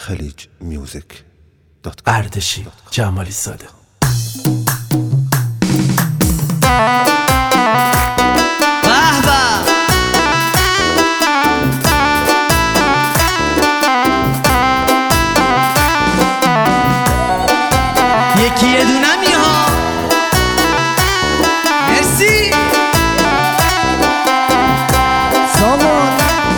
khalijmusic.com. اردشیر جمالی زاده. یکی یه دونمی ها. مرسی سامان.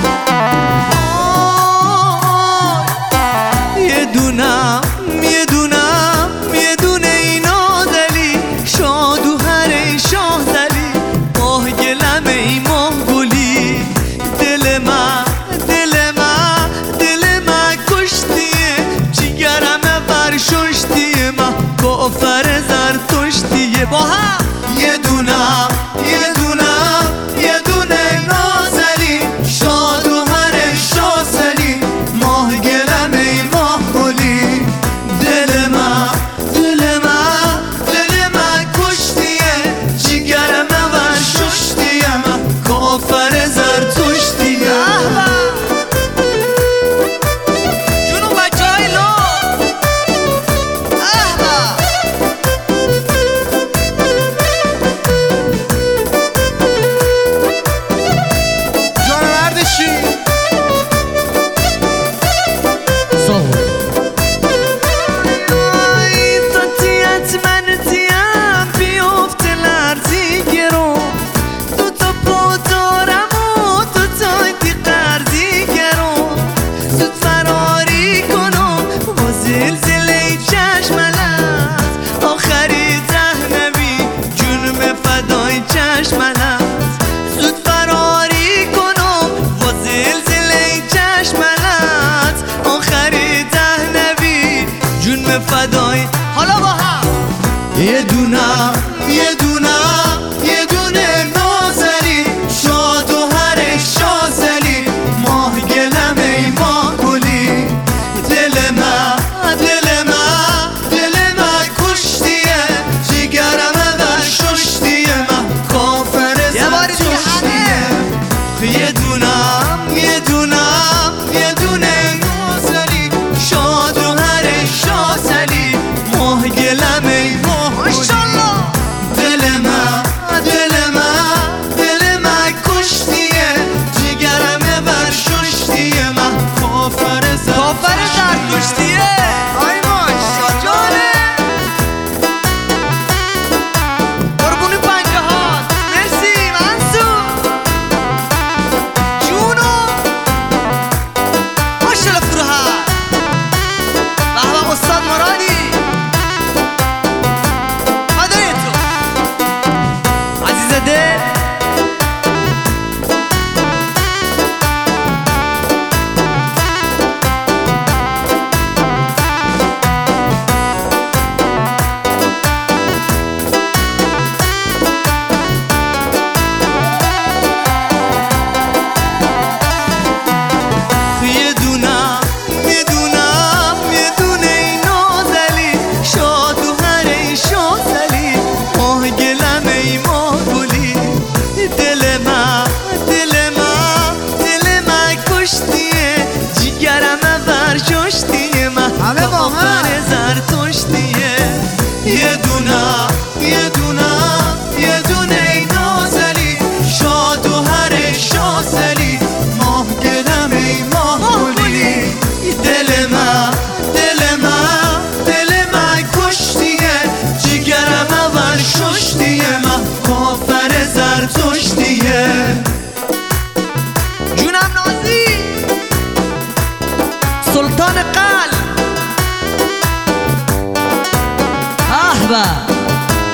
یه دونم یه دونم یه دونه اینا دلی شاد و هر شاه دلی ماه گلم ای ماه گلی دل من دل من دل من کشتیه جگرم برششتیه من کافر زرتشتیه با هم یه دونم یه دونم یه دونه نازلی شاد و هر شاسلی ماه گلم ای ماه گلی دل من دل من دل من کشتیه جگرم برششتیه من کافر زرتشتیه جونو بچه های لو فدای حالا با هم یه دونم یه دونم یه دونه نازلی شاد و هر شازلی ماه گلم ای ماه گلی دل من دل من دل من کشتیه جگرم برششتیه من کافر زرتشتیه یه دونم یه دونم یه دونه نازلی شاد و هر شازلی ماه گلم ای ماه ماشالله دل من دل من دل من کشتیه جگرم برششتیه من کافر زرتشتیه آی ماشا جانه قربونی پنجه هات مرسی منصور جونو ماشالله فروهر بهبه استاد مرادی فدای تو عزیز دل یه دونم یه دونم یه دونه اینا دلی شاد و هر شازلی ماه گلم ای ماه گلی دل من دل من دل من کشتیه جگرم برششتیه من کافر زرتشتیه یه دونم یه دونم یه دونه اینا دلی شاد و هر شازلی ماه گلم ای ماه گلی دل من دل من دل من کشتیه جگرم برششتیه من کافر زرتشتیه جونم نازی سلطان قلب احبه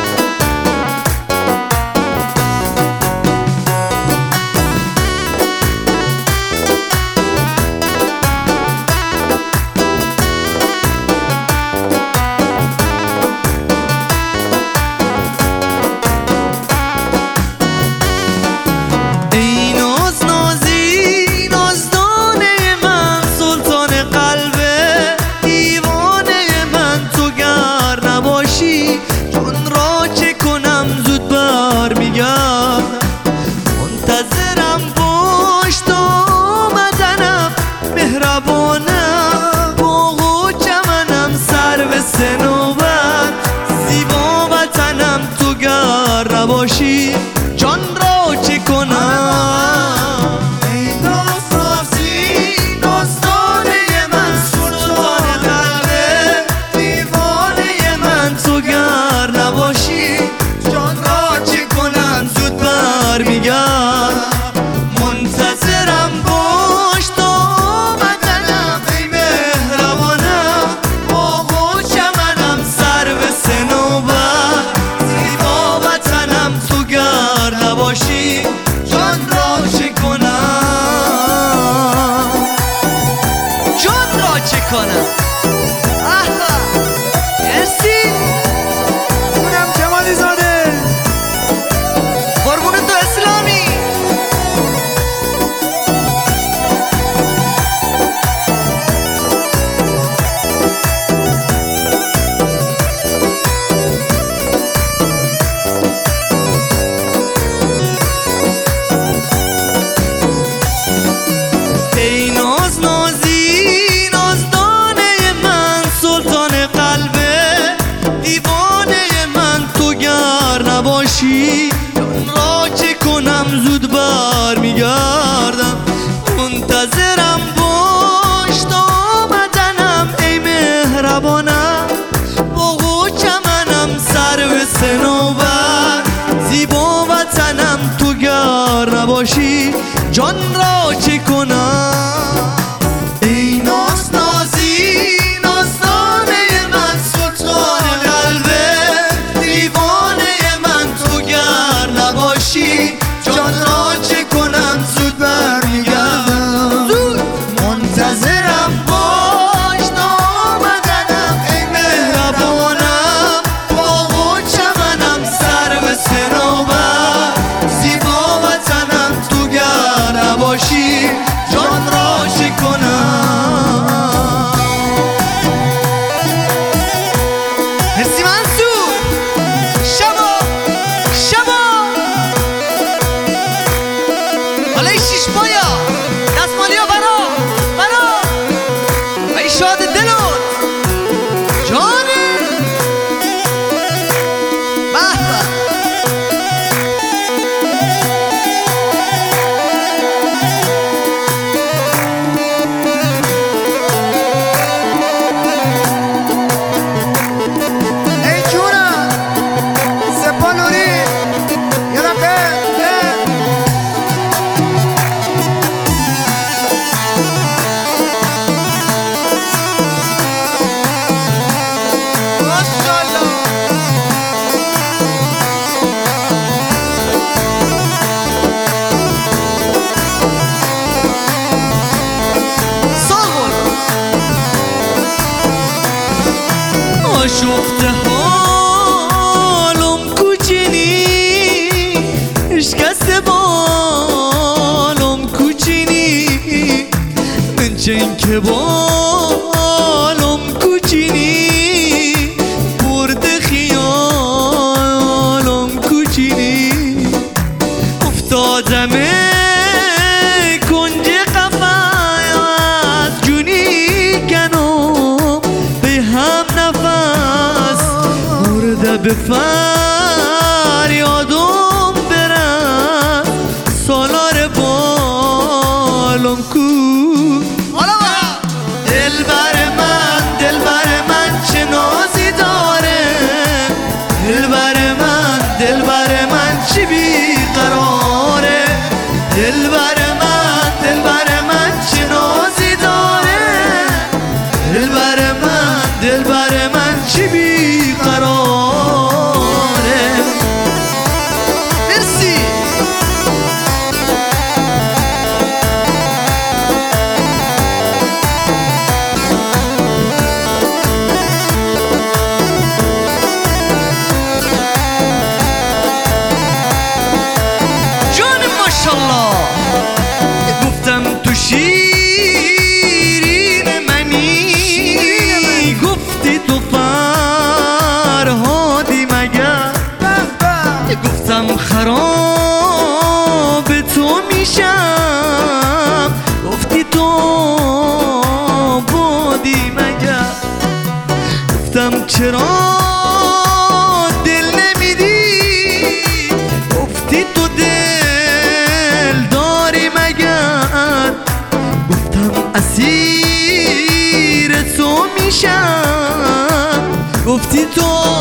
ای ناز نازی نازدانه من سلطان قلبه دیوانه من تو گر نباشی چه کنم آها مرسی اونم جمالی زاده قربون تو اسلامی ای ناز نازی نازدانه من سلطان قلبه دیوانه من تو گر نباشی را چه کنم زود بر میگردم منتظرم باش تا آمدنم ای مهربانم باغ و چمنم سر به صنوبر زیبا وطنم تو گر نباشی جان را چه کنم ای ناز نازی نازدانه من سلطان قلبه دیوانه من تو گر نباشی جان را چه کنم زود برمیگردم منتظرم باش تا آمدنم ای مهربانم باغ و چمنم سر به صنوبر زیبا وطنم تو گر نباشی جان را چه کنم مرسی منصور شبا حالا ای شیش پایا دستمالیا برا و ای شاد دلت جانه به به ای جونم سپا نوری یه دقیقه ماشاءالله صاغر آشفته حالم کوچینی اشکسته بالم کوچینی من چن که بالم کوچینی برده خیالم کوچینی افتادم کنج قفس جونی کنم به هم نفس مرده به فریادم برم سالار بالم کو دلبر من چه نازی داره دلبر من چه بیقراره دلبر من چه نازی داره دلبر من چه بیقراره مرسی جان ماشاءالله گفتم تو شیرین منی گفتی تو فرهادی مگر گفتم خراب تو میشم گفتی تو بادی مگر گفتم چرا دل نمیدی گفتی تو دل داری مگر گفتم اسیر تو میشم گفتی تو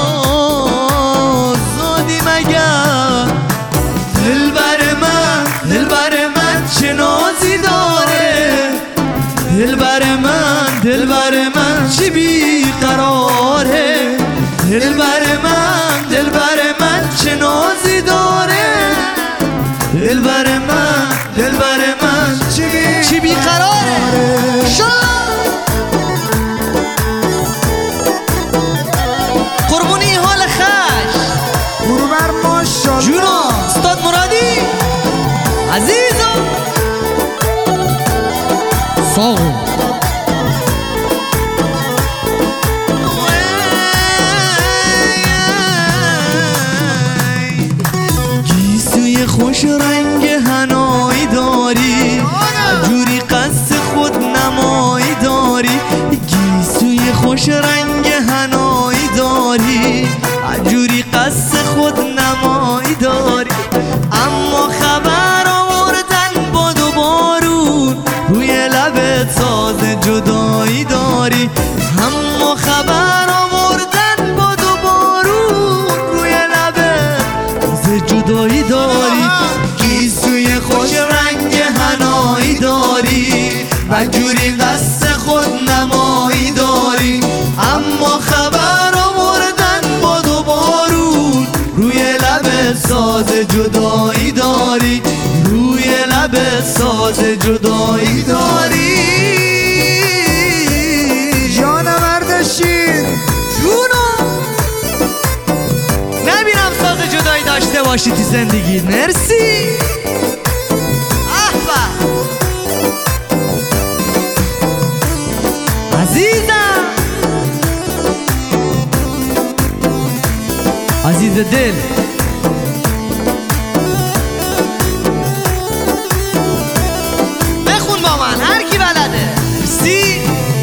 آزادی مگر دلبر من چه نازی داره دلبر من چه بیقراره دلبر من چه نازی داره دلبر من چی بیقراره ماشاءالله جونا استاد مرادی عزیزم ساغو گیسوی خوش رنگ هنایی داری جوری قصد خود نمایی داری گیسوی خوش رنگ هنایی داری جوری قصد خود نمایی داری اما خبر آوردن باد و بارون روی لبت ساز جدایی داری اما خبر آوردن باد و بارون روی لبت ساز جدایی داری گیسوی خوش رنگ هنایی داری و جوری قصد خود نمایی داری اما خبر آوردن باد و بارون روی لبت ساز جدایی داری روی لبت ساز جدایی داری جان مرد شیر جونو نبینم ساز جدایی داشته باشی تو زندگی مرسی احبه عزیزم عزیز دل بخون با من هر کی بلده مرسی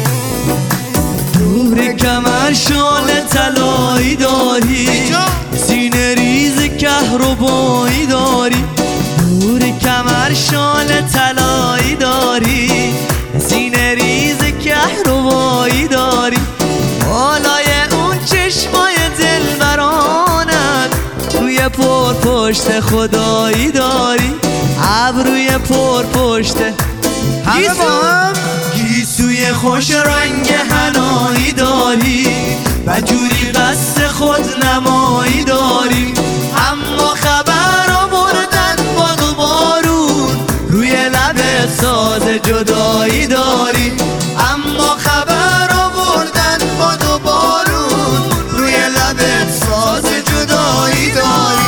دور کمر شال طلایی داری سینه ریز کهربایی داری دور کمر شال طلایی داری سینه ریز کهربایی داری بالای اون چشمای دلبرانت روی پشت خدایی داری ابروی پشت همه با هم گیسوی خوش رنگ هنایی داری و جوری قصد خود نمایی داری اما خبر آوردن باد و بارون روی لبت ساز جدایی داری اما خبر آوردن باد و بارون روی لبت ساز جدایی داری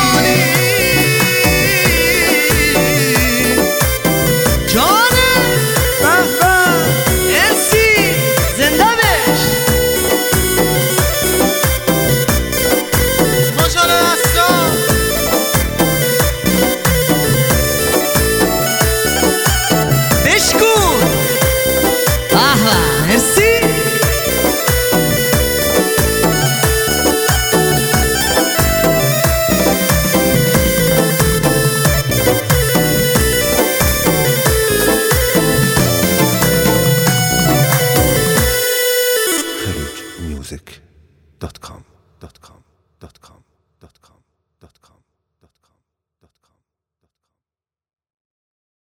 music.com